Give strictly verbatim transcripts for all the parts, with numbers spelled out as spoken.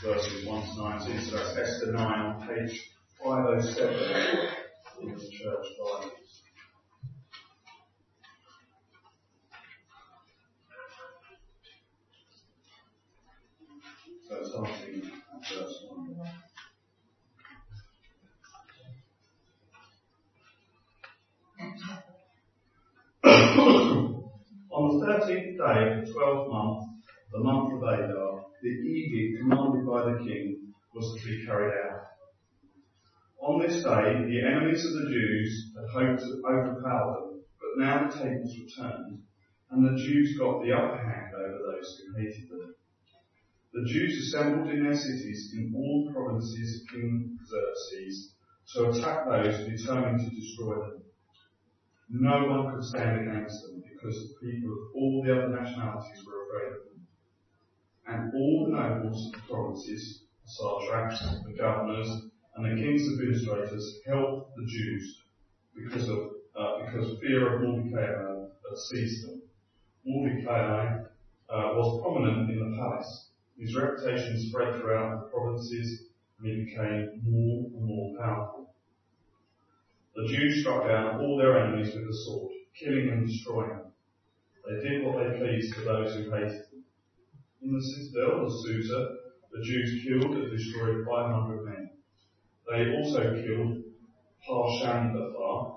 verses one to nineteen. So that's Esther nine on page five oh seven in the church Bibles. So starting at verse one. On the thirteenth day of the twelfth month, the month of Adar, the edict commanded by the king was to be carried out. On this day, the enemies of the Jews had hoped to overpower them, but now the tables were turned, and the Jews got the upper hand over those who hated them. The Jews assembled in their cities in all the provinces of King Xerxes to attack those determined to destroy them. No one could stand against them because the people of all the other nationalities were afraid of them. And all the nobles of the provinces, the satraps, the governors, and the king's administrators helped the Jews because of uh, because fear of Mordecai had seized them. Mordecai uh, was prominent in the palace. His reputation spread throughout the provinces, and he became more and more powerful. The Jews struck down all their enemies with the sword, killing and destroying them. They did what they pleased to those who hated them. In the citadel of Susa, the Jews killed and destroyed five hundred men. They also killed Parshandathar,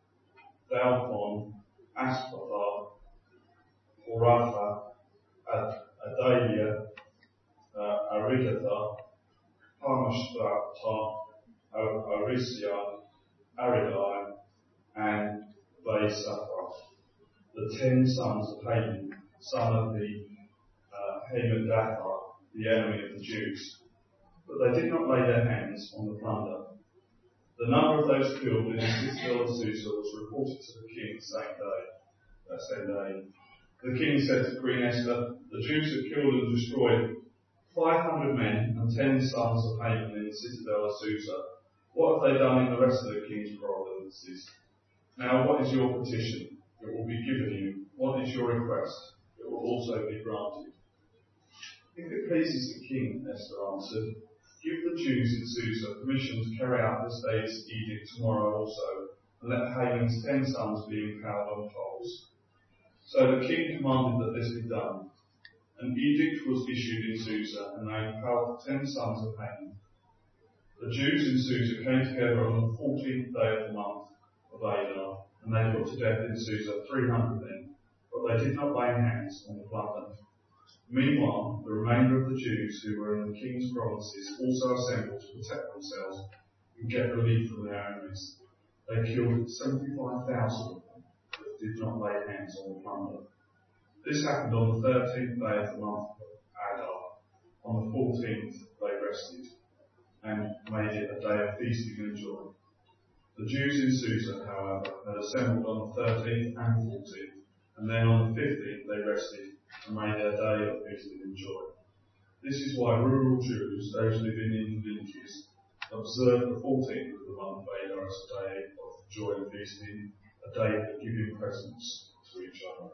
Dalphon, Aspathar, Horatha, Adalia, uh, Aridathar, Parmashtrathar, Arisia, Aridai, and Vaisapha, the ten sons of Haman, son of the uh, Hamadathar, the enemy of the Jews. But they did not lay their hands on the plunder. The number of those killed in the citadel of Susa was reported to the king the same day. That same day. The king said to Queen Esther, the Jews have killed and destroyed five hundred men and ten sons of Haman in the citadel of Susa. What have they done in the rest of the king's provinces? Now what is your petition? It will be given you. What is your request? It will also be granted. If it pleases the king, Esther answered, give the Jews in Susa permission to carry out this day's edict tomorrow also, and let Haman's ten sons be impaled on poles. So the king commanded that this be done. An edict was issued in Susa, and they impaled the ten sons of Haman. The Jews in Susa came together on the fourteenth day of the month of Adar, and they put to death in Susa three hundred men, but they did not lay hands on the plunder. Meanwhile, the remainder of the Jews who were in the king's provinces also assembled to protect themselves and get relief from their enemies. They killed seventy-five thousand, but did not lay hands on the plunder. This happened on the thirteenth day of the month of Adar. On the fourteenth, they rested and made it a day of feasting and joy. The Jews in Susa, however, had assembled on the thirteenth and fourteenth, and then on the fifteenth they rested and made their day of feasting and joy. This is why rural Jews, those living in villages, observe the fourteenth of the month of Adar as a day of joy and feasting, a day of giving presents to each other.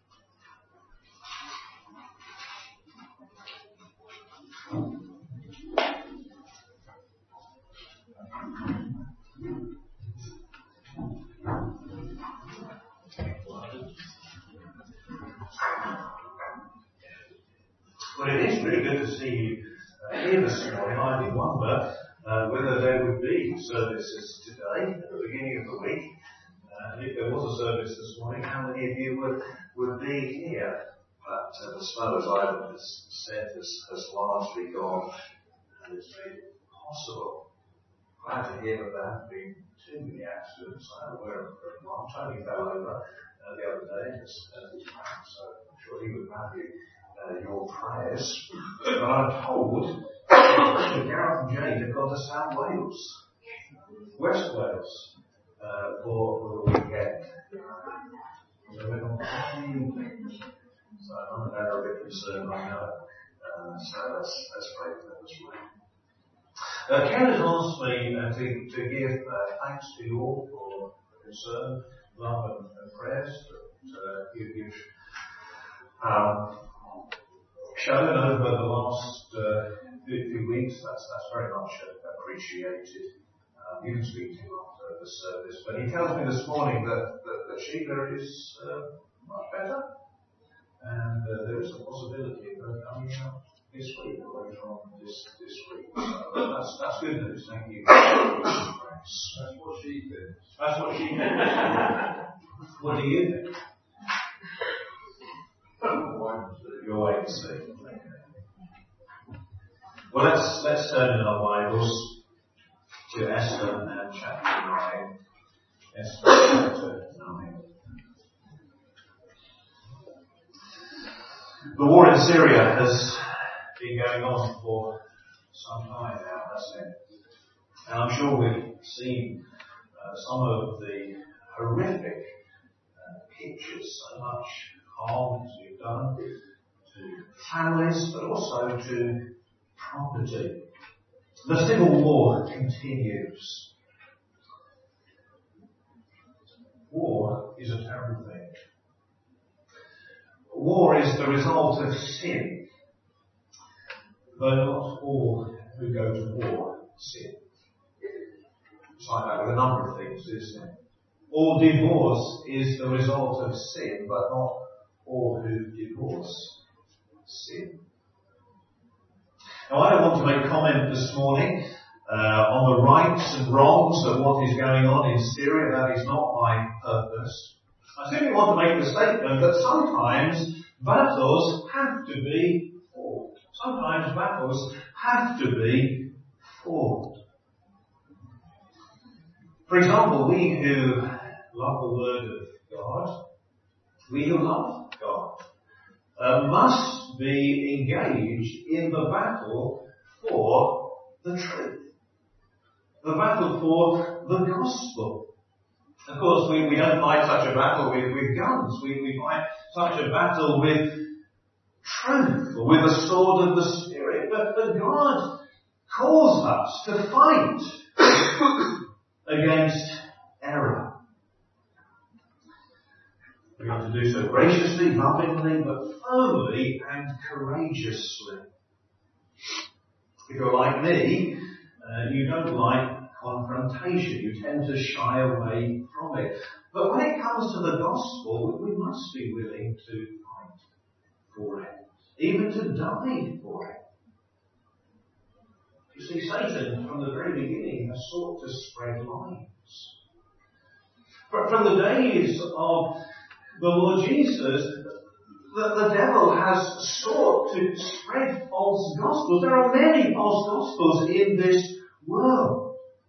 Well, it is really good to see you uh, here this morning. I did wonder uh, whether there would be services today at the beginning of the week. Uh, and if there was a service this morning, how many of you would, would be here? But uh, the snow, as Ivan has said, has, has largely gone and it's made it possible. Glad to hear that there haven't been too many accidents. I'm aware of one. Tony fell over uh, the other day, as, as his man, so I'm sure he would value uh, your prayers. But I'm told that Gareth and Jade have gone to South Wales, West Wales, uh, for, for the weekend. So we're not playing. So I'm a bit concerned, I know. Uh, so let's, let's pray for them as well. Uh, Ken has asked me uh, to, to give uh, thanks to you all for concern, love and, and prayers that uh, you, you've um, shown over the last uh, few weeks. That's, that's very much appreciated. Um, you can speak to him after the service. But he tells me this morning that, that, that Sheila is uh, much better. And uh, there is a possibility of her coming out this week or later on this, this week. So that's, that's good news. Thank you. That's what she thinks. That's what she thinks. What do you think? You'll wait and see. Well, let's, let's turn in our Bibles to Esther and chapter nine. Esther chapter nine. The war in Syria has been going on for some time now, hasn't it? And I'm sure we've seen uh, some of the horrific uh, pictures, so much harm as we've done to families, but also to property. The civil war continues. War is a terrible thing. War is the result of sin, but not all who go to war sin. It's like that with a number of things, isn't it? All divorce is the result of sin, but not all who divorce sin. Now, I don't want to make comment this morning uh, on the rights and wrongs of what is going on in Syria. That is not my purpose. I simply want to make the statement that sometimes battles have to be fought. Sometimes battles have to be fought. For example, we who love the Word of God, we who love God, uh, must be engaged in the battle for the truth. The battle for the gospel. Of course, we, we don't fight such a battle with, with guns. We, we fight such a battle with truth, or with the sword of the Spirit. But, but God calls us to fight against error. We have to do so graciously, lovingly, but firmly and courageously. If you're like me, uh, you don't like confrontation. You tend to shy away from it. But when it comes to the gospel, we must be willing to fight for it, even to die for it. You see, Satan, from the very beginning, has sought to spread lies. From the days of the Lord Jesus, the, the devil has sought to spread false gospels. There are many false gospels in this world.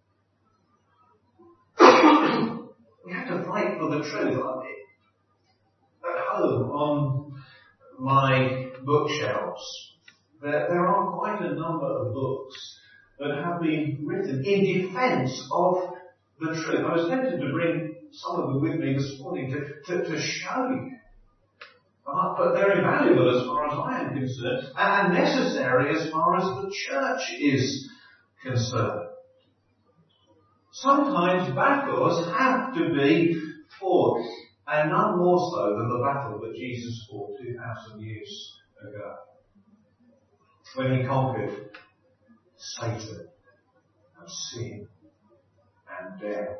We have to fight for the truth. At home, on my bookshelves, there, there are quite a number of books that have been written in defence of the truth. I was tempted to bring some of them with me this morning to, to, to show you. Uh, but they're invaluable as far as I am concerned, and necessary as far as the church is concerned. Sometimes battles have to be fought, and none more so than the battle that Jesus fought two thousand years ago, when he conquered Satan and sin and death.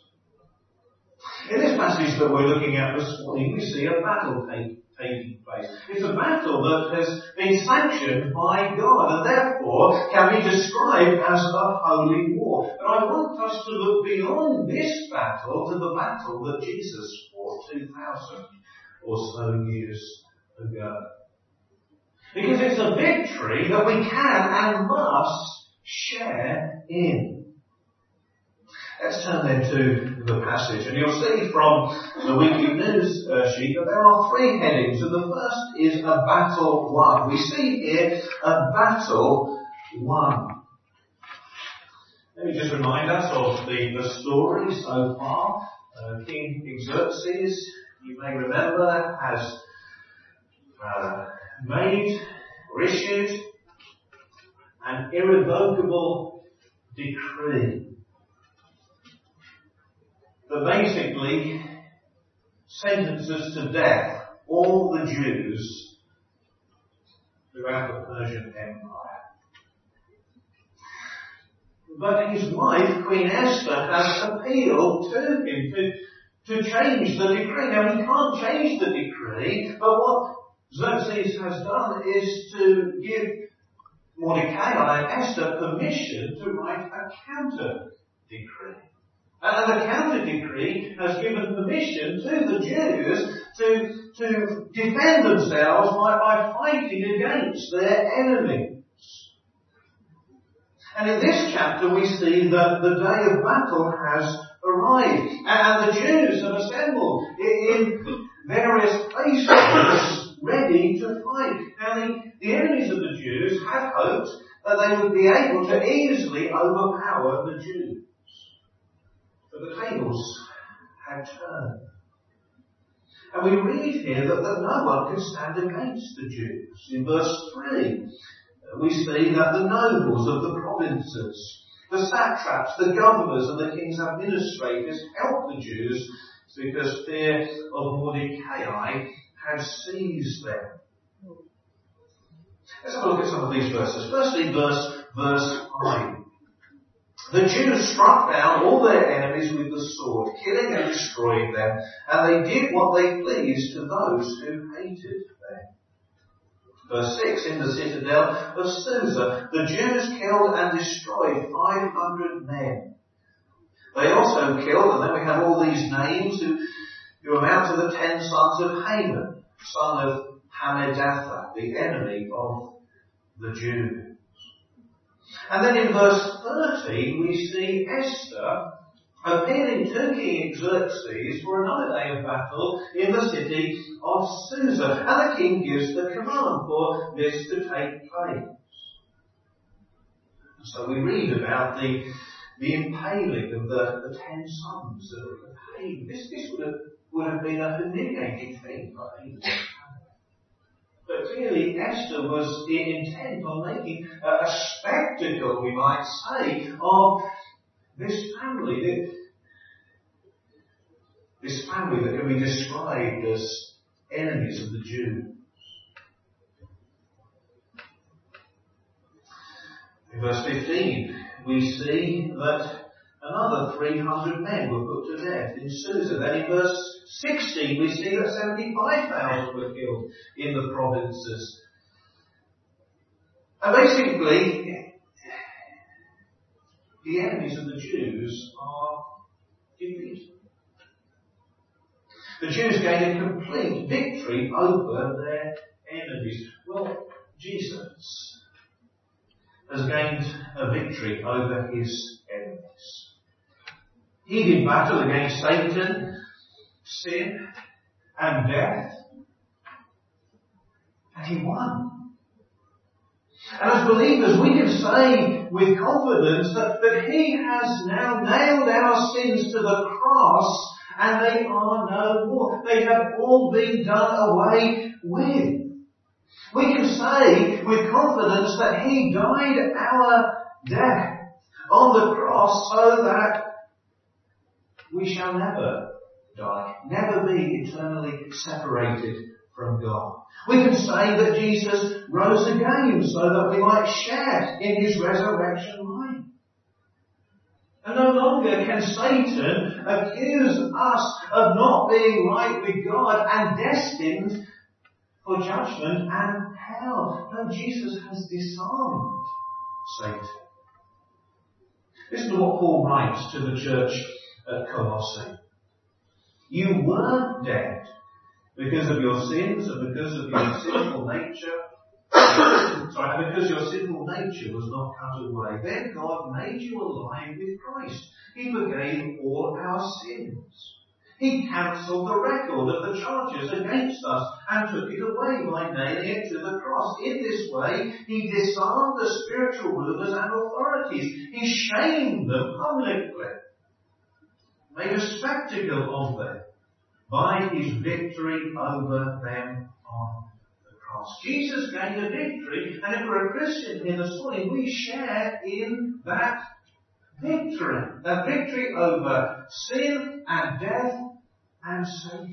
In this passage that we're looking at this morning, we see a battle take, taking place. It's a battle that has been sanctioned by God and therefore can be described as a holy war. But I want us to look beyond this battle to the battle that Jesus fought two thousand or so years ago. Because it's a victory that we can and must share in. Let's turn then to the passage, and you'll see from the weekly news uh, sheet that there are three headings, and the first is a battle won. We see here a battle won. Let me just remind us of the, the story so far. Uh, King Xerxes, you may remember, has uh, made or issued an irrevocable decree that basically sentences to death all the Jews throughout the Persian Empire. but his wife, Queen Esther, has appealed to him to, to change the decree. Now, he can't change the decree, but what Xerxes has done is to give Mordecai and Esther permission to write a counter decree. And the counter decree has given permission to the Jews to, to defend themselves by, by fighting against their enemies. And in this chapter we see that the day of battle has arrived. And the Jews have assembled in various places ready to fight. Now the, the enemies of the Jews had hoped that they would be able to easily overpower the Jews. But the tables had turned. And we read here that, that no one can stand against the Jews. In verse three, we see that the nobles of the provinces, the satraps, the governors and the king's administrators helped the Jews because fear of Mordecai had seized them. Let's have a look at some of these verses. Firstly, verse, verse five. The Jews struck down all their enemies with the sword, killing and destroying them, and they did what they pleased to those who hated them. Verse six, in the citadel of Susa, the Jews killed and destroyed five hundred men. They also killed, and then we have all these names who, who amount to the ten sons of Haman, son of Hammedatha, the enemy of the Jews. And then in verse thirteen we see Esther appealing to King Xerxes for another day of battle in the city of Susa. And the king gives the command for this to take place. So we read about the, the impaling of the, the ten sons of Haman. This, this would, have, would have been a humiliating thing for Haman. But clearly Esther was intent on making a, a spectacle, we might say, of this family. This family that can be described as enemies of the Jews. In verse fifteen, we see that another three hundred men were put to death in Susa. Then in verse sixteen, we see that seventy-five thousand were killed in the provinces. And basically, the enemies of the Jews are defeated. The Jews gain a complete victory over their enemies. Well, Jesus has gained a victory over his enemies. He did battle against Satan, sin, and death. And he won. And as believers, we can say with confidence that, that he has now nailed our sins to the cross, and they are no more. They have all been done away with. We can say with confidence that he died our death on the cross so that we shall never die, never be eternally separated from God. We can say that Jesus rose again so that we might share in his resurrection life. And no longer can Satan accuse us of not being right with God and destined for judgment and hell. No, Jesus has disarmed Satan. Listen to what Paul writes to the church at Colossae. You were dead because of your sins and because of your sinful nature. Sorry, because your sinful nature was not cut away. Then God made you alive with Christ. He forgave all our sins. He cancelled the record of the charges against us and took it away by nailing it to the cross. In this way, he disarmed the spiritual rulers and authorities. He shamed them publicly, made a spectacle of them by his victory over them on the cross. Jesus gained a victory, and if we're a Christian here this morning, we share in that victory. A victory over sin and death and Satan.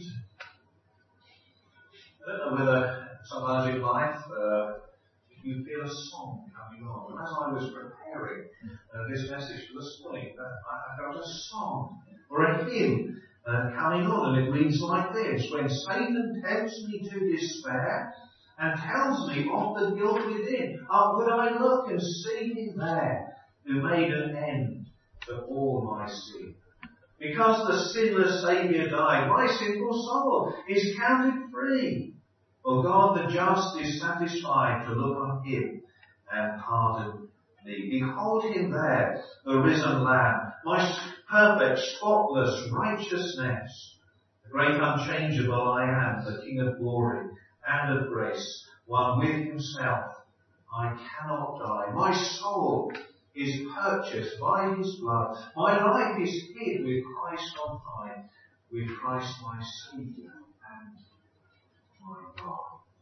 I don't know whether sometimes in life uh, you feel a song coming on. And as I was preparing uh, this message for this morning, uh, I, I got a song or a hymn uh, coming on, and it reads like this: when Satan tempts me to despair and tells me of the guilt within, oh, would I look and see him there who made an end of all my sin? Because the sinless Saviour died, my sinful soul is counted free. For God the just is satisfied to look on him and pardon me. Behold him there, the risen Lamb, my perfect, spotless righteousness. The great unchangeable I am, the King of glory and of grace, one with himself. I cannot die. My soul is purchased by his blood. My life is hid with Christ on high, with Christ my Saviour and my God.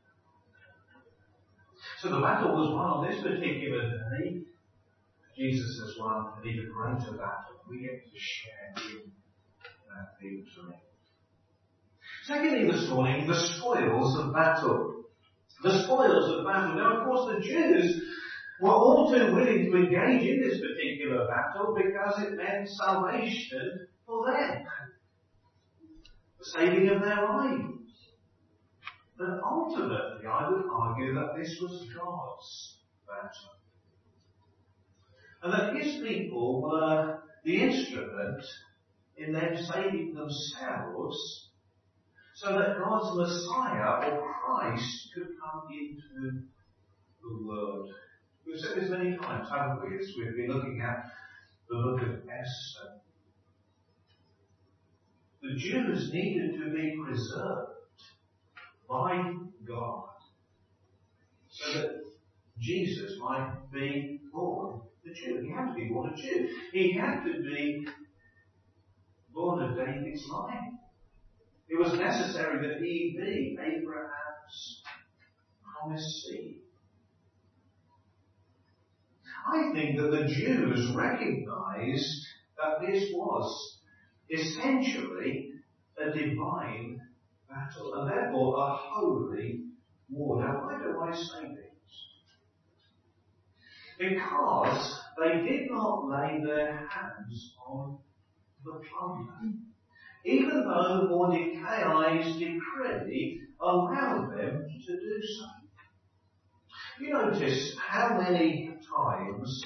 So the battle was won on this particular day. Jesus has won an even greater battle. We get to share in that victory. Secondly this morning, the spoils of battle. The spoils of battle. Now of course the Jews were all too willing to engage in this particular battle because it meant salvation for them. The saving of their lives. But ultimately, I would argue that this was God's battle. And that his people were the instrument in them saving themselves so that God's Messiah or Christ could come into the world. We've said this many times, haven't we, as we've been looking at the book of Esther. The Jews needed to be preserved by God so that Jesus might be born a Jew. He had to be born a Jew. He had to be born of David's line. It was necessary that he be Abraham's promised seed. I think that the Jews recognized that this was essentially a divine battle, and therefore a holy war. Now, why do I say this? Because they did not lay their hands on the plunder, even though Mordecai's decree allowed them to do so. You notice how many times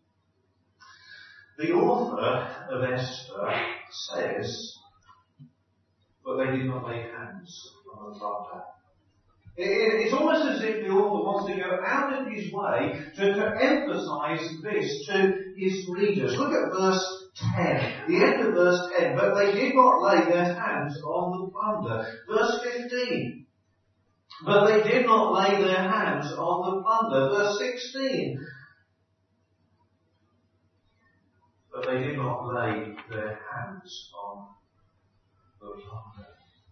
the author of Esther says, but they did not lay hands on the plunder. It's almost as if the author wants to go out of his way to, to emphasize this to his readers. Look at verse ten, the end of verse ten. But they did not lay their hands on the plunder. Verse fifteen. But they did not lay their hands on the plunder. Verse sixteen. But they did not lay their hands on the plunder.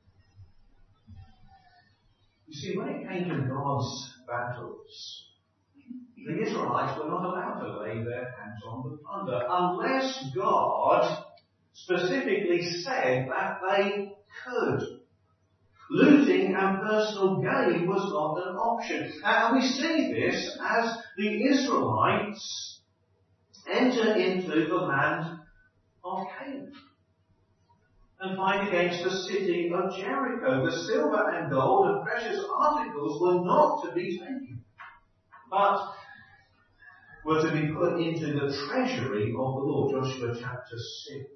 You see, when it came to God's battles, the Israelites were not allowed to lay their hands on the plunder unless God specifically said that they could. Looting and personal gain was not an option. And we see this as the Israelites enter into the land of Canaan and fight against the city of Jericho. The silver and gold and precious articles were not to be taken, but were to be put into the treasury of the Lord. Joshua chapter six.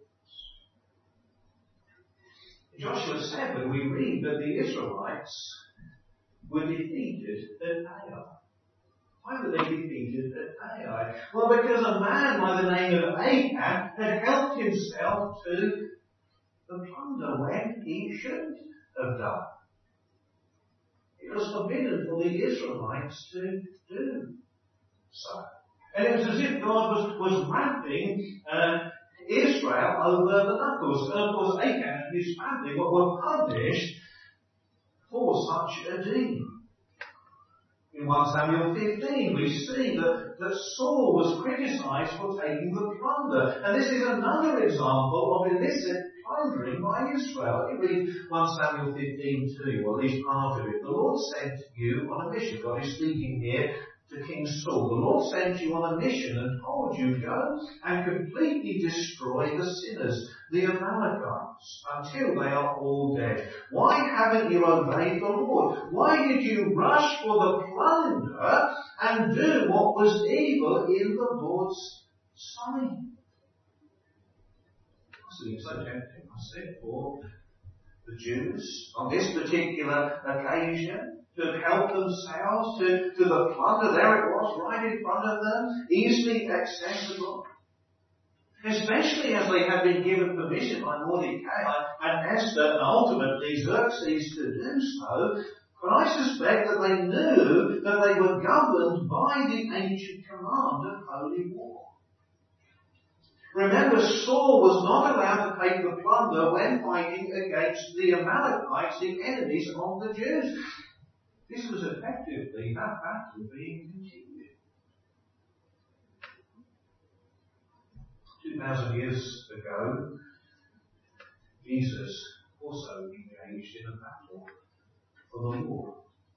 In Joshua seven we read that the Israelites were defeated at Ai. Why were they defeated at Ai? Well, because a man by the name of Achan had helped himself to the plunder when he shouldn't have done. It was forbidden for the Israelites to do so. And it was as if God was, was rapping uh, Israel over the knuckles. And of course Achan and his family were punished for such a deed. In First Samuel fifteen we see that, that Saul was criticised for taking the plunder. And this is another example of illicit plundering by Israel. Let me read First Samuel fifteen to you, or at least part of it. The Lord sent you on a mission. God is speaking here to King Saul, the Lord sent you on a mission and told you, go and completely destroy the sinners, the Amalekites, until they are all dead. Why haven't you obeyed the Lord? Why did you rush for the plunder and do what was evil in the Lord's sight? Seems so tempting, I said, for the Jews on this particular occasion to have helped themselves to, to the plunder. There it was, right in front of them, easily accessible. Especially as they had been given permission by Mordecai and Esther and ultimately Xerxes to do so. But I suspect that they knew that they were governed by the ancient command of holy war. Remember, Saul was not allowed to take the plunder when fighting against the Amalekites, the enemies of the Jews. This was effectively that battle being continued. Two thousand years ago, Jesus also engaged in a battle for the Lord.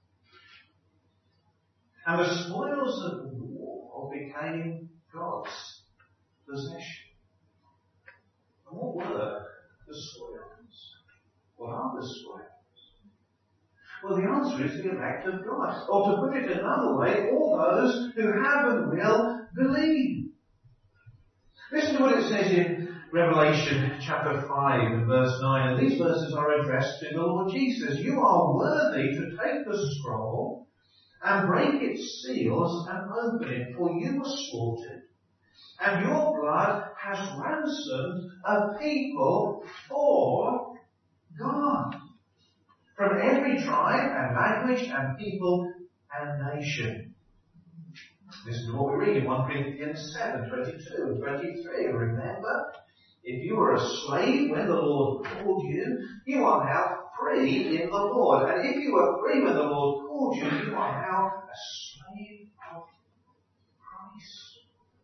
And the spoils of the war became God's possession. And what were the spoils? What are the spoils? Well, the answer is the elect of God. Or to put it another way, all those who have and will believe. Listen to what it says in Revelation chapter five and verse nine. And these verses are addressed to the Lord Jesus. You are worthy to take the scroll and break its seals and open it, for you were slaughtered, and your blood has ransomed a people for God, from every tribe and language and people and nation. Listen to what we read in First Corinthians seven, twenty-two and twenty-three. Remember, if you were a slave when the Lord called you, you are now free in the Lord. And if you were free when the Lord called you, you are now a slave of Christ.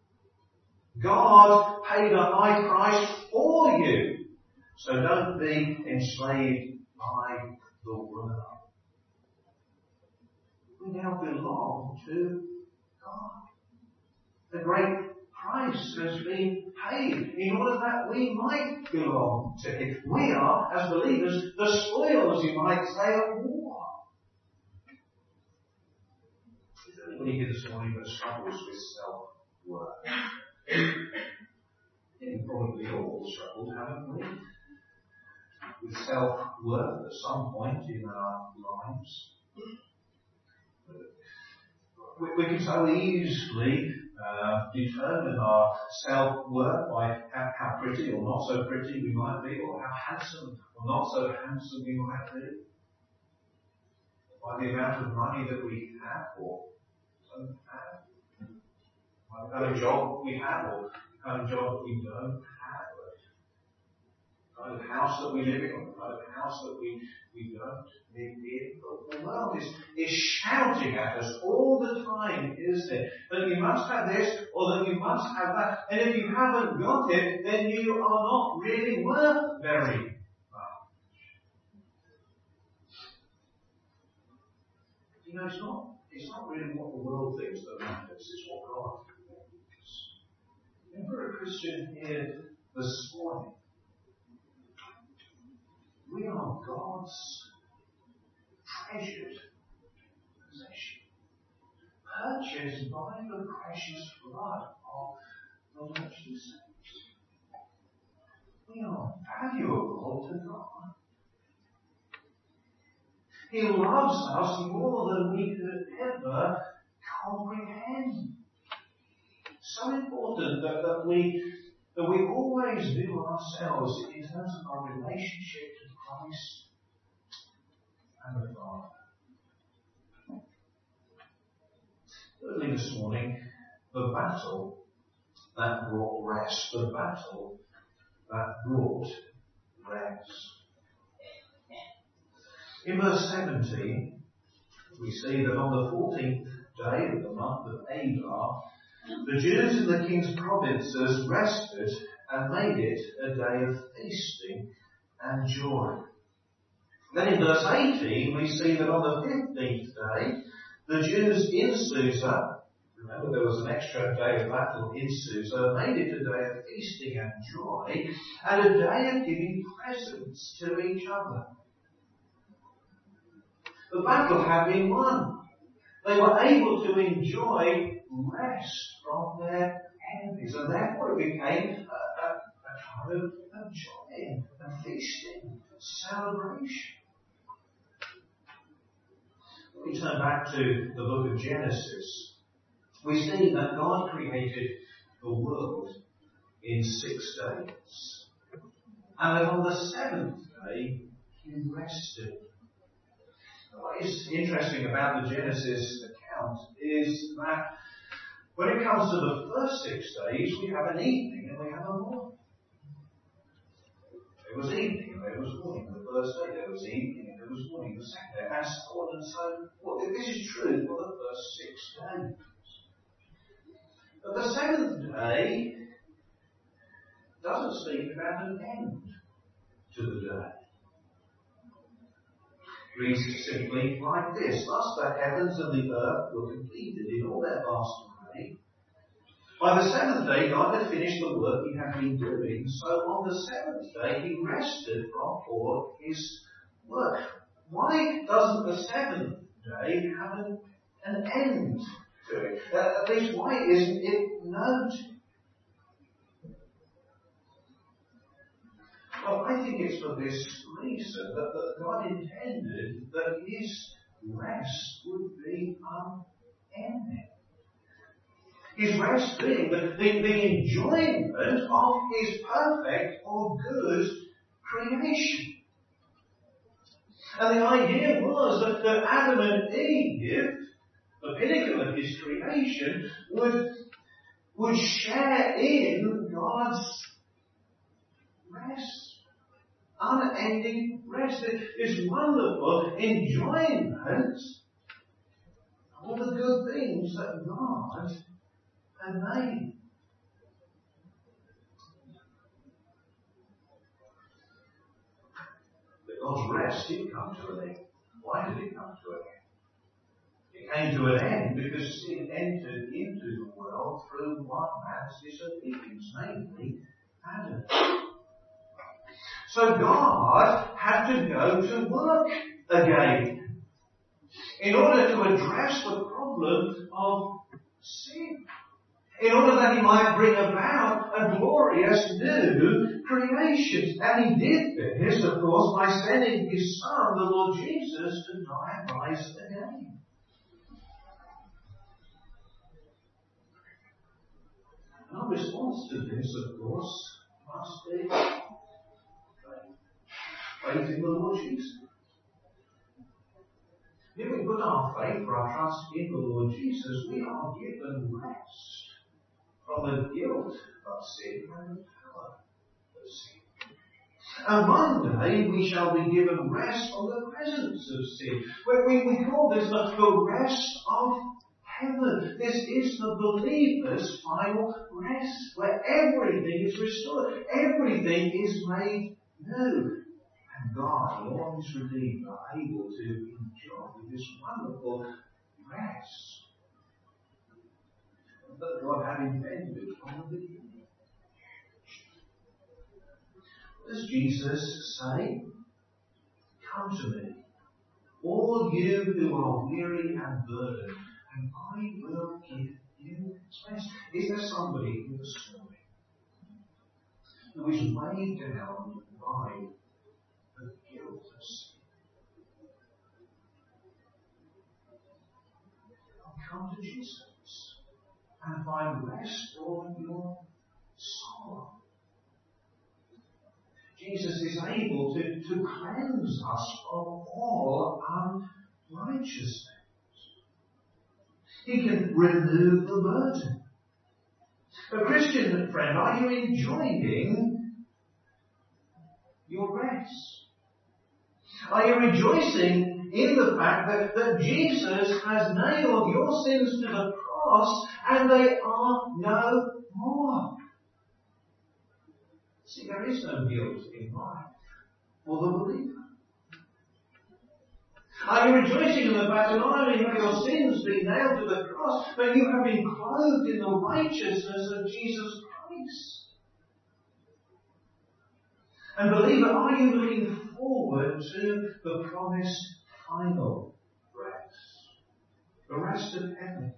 God paid a high price for you. So don't be enslaved by the world. We now belong to God. The great price has been paid in order that we might belong to Him. We are, as believers, the spoils, you might say, of war. Is there anybody here this morning that struggles with self-worth? Yeah, we probably all struggled, haven't we? With self-worth at some point in our lives. We, we can so easily uh, determine our self-worth by how, how pretty or not so pretty we might be, or how handsome or not so handsome we might be, by the amount of money that we have or don't have, by the kind of job we have or the kind of job we don't have, the kind of house that we live in or the kind of house that we, we don't live in. But the world is, is shouting at us all the time, isn't it? That you must have this or that you must have that. And if you haven't got it, then you are not really worth very much. You know, it's not, it's not really what the world thinks that matters, it's what God thinks. Remember a Christian here this morning. We are God's treasured possession, purchased by the precious blood of the Lord Jesus. We are valuable to God. He loves us more than we could ever comprehend. So important that, that we that we always view ourselves in terms of our relationship to Christ and the Father. Thirdly this morning, the battle that brought rest. The battle that brought rest. In verse seventeen, we see that on the fourteenth day of the month of Adar, the Jews in the king's provinces rested and made it a day of feasting and joy. Then in verse eighteen we see that on the fifteenth day the Jews in Susa Remember, there was an extra day of battle ensued, so it made it a day of feasting and joy, and a day of giving presents to each other. The battle had been won. They were able to enjoy rest from their enemies, and therefore it became a, a, a time of, of joy and feasting, celebration. When we turn back to the book of Genesis, we see that God created the world in six days. And then on the seventh day, He rested. What is interesting about the Genesis account is that when it comes to the first six days, we have an evening and we have a morning. There was evening and there was morning. The first day there was evening and there was morning. The second day, and so on and so forth. This is true for the first six days. But the seventh day doesn't speak about an end to the day. It reads simply like this: thus the heavens and the earth were completed in all their vast array. By the seventh day God had finished the work He had been doing, so on the seventh day He rested from all His work. Why doesn't the seventh day have an, an end to it? Uh, at least why isn't it noted? Well, I think it's for this reason that, that God intended that His rest would be unending. His rest being the, the, the enjoyment of His perfect or good creation. And the idea was that, that Adam and Eve, the pinnacle of His creation, would, would share in God's rest. Unending rest. This wonderful enjoyment of all the good things that God had made. But God's rest did come to an end. Why did it come to an end? It came to an end because sin entered into the world through one man's disobedience, namely Adam. So God had to go to work again in order to address the problem of sin, in order that He might bring about a glorious new creation. And He did this, of course, by sending His Son, the Lord Jesus, to die and rise again. And our response to this, of course, must be faith in the Lord Jesus. If we put our faith or our trust in the Lord Jesus, we are given rest from the guilt of sin and the power of sin. And one day we shall be given rest from the presence of sin. We, we call this the, the rest of heaven. This is the believer's final rest, where everything is restored, everything is made new. And God and all His redeemed are able to enjoy this wonderful rest that God had intended from the beginning. Does Jesus say, "Come to me, all you who are weary and burdened, and I will give you rest"? Is there somebody in the story who is weighed down by the guilt of sin? Come to Jesus and find rest for your soul. Jesus is able to, to cleanse us from all unrighteousness. He can remove the burden. A Christian friend, are you enjoying your rest? Are you rejoicing in the fact that, that Jesus has nailed your sins to the cross and they are no more? See, there is no guilt in life for the believer. Are you rejoicing in the fact that not only have your sins been nailed to the cross, but you have been clothed in the righteousness of Jesus Christ? And believer, are you looking forward to the promised final rest? The rest of heaven.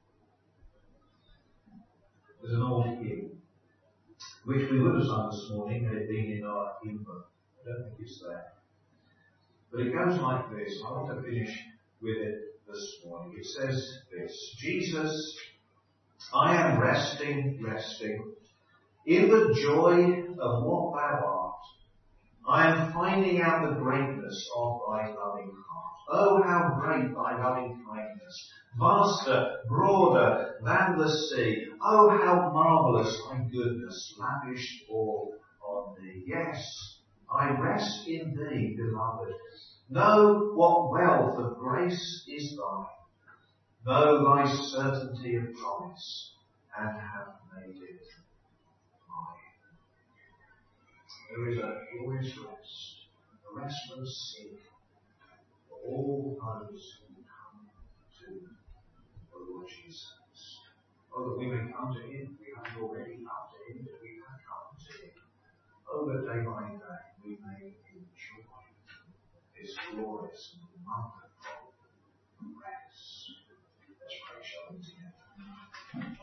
There's an old hymn, which we would have sung this morning had it been in our hymn book. I don't think it's there. But it goes like this. I want to finish with it this morning. It says this: Jesus, I am resting, resting in the joy of what thou art. I am finding out the greatness of thy loving heart. Oh, how great thy loving kindness, vaster, broader than the sea. Oh, how marvellous thy goodness, lavished all on thee. Yes, I rest in thee, beloved. Know what wealth of grace is thine. Know thy certainty of promise, and have made it mine. There is a glorious rest, a rest from sin, for all those who come to the Lord Jesus. Oh, that we may come to him. We have already come to him, that we have come to him. Oh, that day by day we may enjoy this glorious and wonderful rest. Let's pray, shall we, together.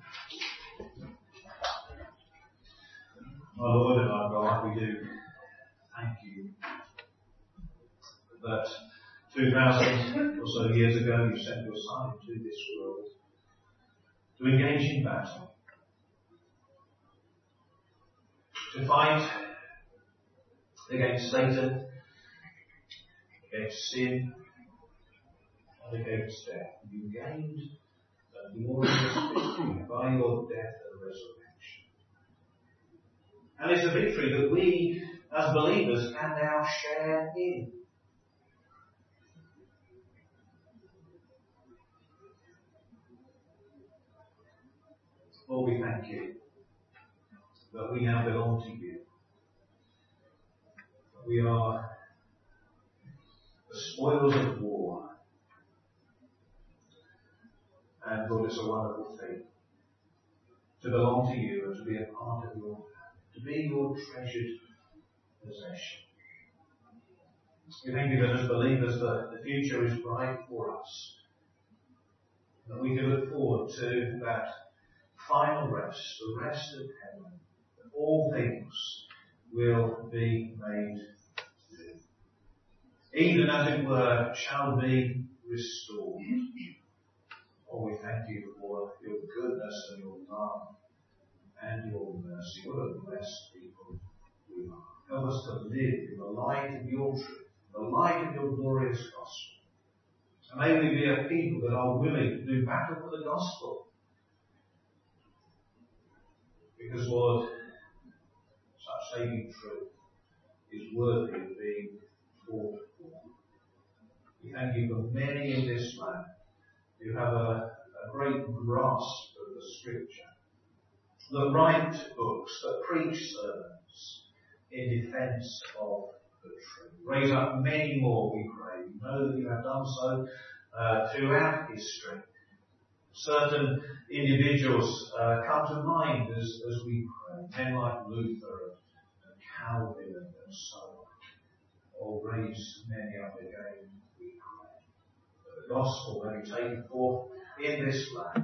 Our Lord and our God, we do thank you that two thousand or so years ago you sent your Son into this world to engage in battle, to fight against Satan, against sin, and against death. You gained a glorious victory by your death and resurrection. And it's a victory that we, as believers, can now share in. Lord, we thank you that we now belong to you. That we are the spoils of war. And Lord, it's a wonderful thing to belong to you and to be a part of your, to be your treasured possession. We thank you that as believers that the future is bright for us. That we can look forward to that final rest, the rest of heaven. That all things will be made new. Even as it were, shall be restored. Oh, we thank you for your goodness and your love and your mercy. What a blessed people we are. Help us to live in the light of your truth, the light of your glorious gospel. And may we be a people that are willing to do battle for the gospel. Because, Lord, such saving truth is worthy of being fought for. We thank you for many in this land who have a, a great grasp of the Scripture, that write books, that preach sermons in defence of the truth. Raise up many more, we pray. We know that you have done so uh, throughout history. Certain individuals uh, come to mind as, as we pray. Men like Luther and, and Calvin and, and so on. Or raise many up again, we pray. That the gospel may be taken forth in this land,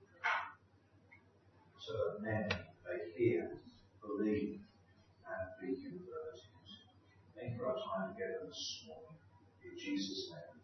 so that men may hear, believe, and be converted. Thank you for our time together this morning. In Jesus' name.